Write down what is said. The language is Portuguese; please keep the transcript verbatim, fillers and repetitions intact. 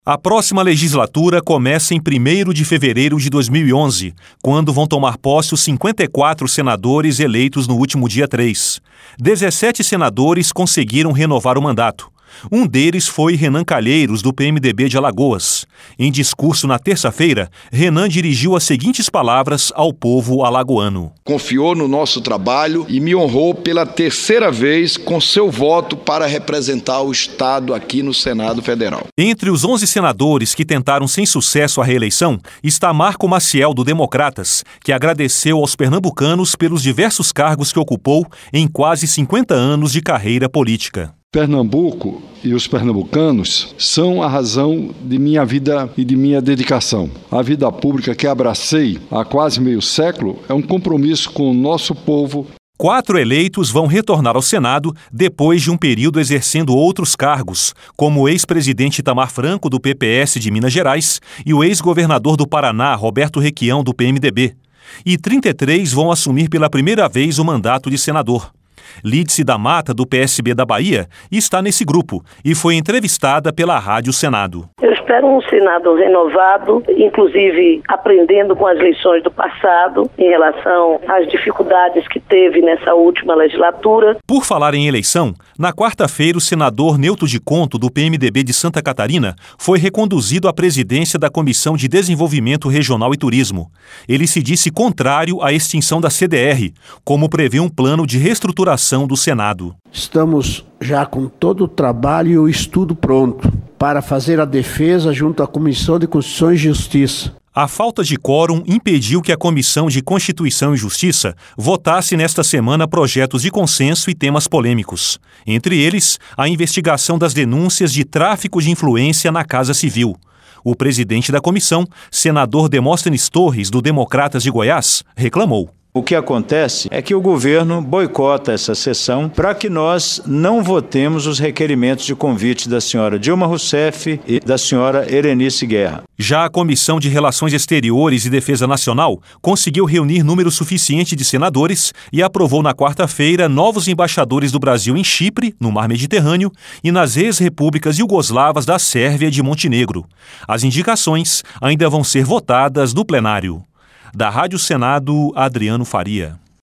A próxima legislatura começa em primeiro de fevereiro de dois mil e onze, quando vão tomar posse os cinquenta e quatro senadores eleitos no último dia três. dezessete senadores conseguiram renovar o mandato. Um deles foi Renan Calheiros, do P M D B de Alagoas. Em discurso na terça-feira, Renan dirigiu as seguintes palavras ao povo alagoano. Confiou no nosso trabalho e me honrou pela terceira vez com seu voto para representar o Estado aqui no Senado Federal. Entre os onze senadores que tentaram sem sucesso a reeleição está Marco Maciel, do Democratas, que agradeceu aos pernambucanos pelos diversos cargos que ocupou em quase cinquenta anos de carreira política. Pernambuco e os pernambucanos são a razão de minha vida e de minha dedicação. A vida pública que abracei há quase meio século é um compromisso com o nosso povo. Quatro eleitos vão retornar ao Senado depois de um período exercendo outros cargos, como o ex-presidente Itamar Franco, do P P S de Minas Gerais, e o ex-governador do Paraná, Roberto Requião, do P M D B. E trinta e três vão assumir pela primeira vez o mandato de senador. Lídice da Mata, do P S B da Bahia, está nesse grupo e foi entrevistada pela Rádio Senado. Eu espero um Senado renovado, inclusive aprendendo com as lições do passado em relação às dificuldades que teve nessa última legislatura. Por falar em eleição, na quarta-feira o senador Neuto de Conto, do P M D B de Santa Catarina, foi reconduzido à presidência da Comissão de Desenvolvimento Regional e Turismo. Ele se disse contrário à extinção da C D R, como prevê um plano de reestruturação do Senado. Estamos já com todo o trabalho e o estudo pronto para fazer a defesa junto à Comissão de Constituição e Justiça. A falta de quórum impediu que a Comissão de Constituição e Justiça votasse nesta semana projetos de consenso e temas polêmicos. Entre eles, a investigação das denúncias de tráfico de influência na Casa Civil. O presidente da comissão, senador Demóstenes Torres, do Democratas de Goiás, reclamou. O que acontece é que o governo boicota essa sessão para que nós não votemos os requerimentos de convite da senhora Dilma Rousseff e da senhora Erenice Guerra. Já a Comissão de Relações Exteriores e Defesa Nacional conseguiu reunir número suficiente de senadores e aprovou na quarta-feira novos embaixadores do Brasil em Chipre, no Mar Mediterrâneo, e nas ex-repúblicas iugoslavas da Sérvia e de Montenegro. As indicações ainda vão ser votadas no plenário. Da Rádio Senado, Adriano Faria.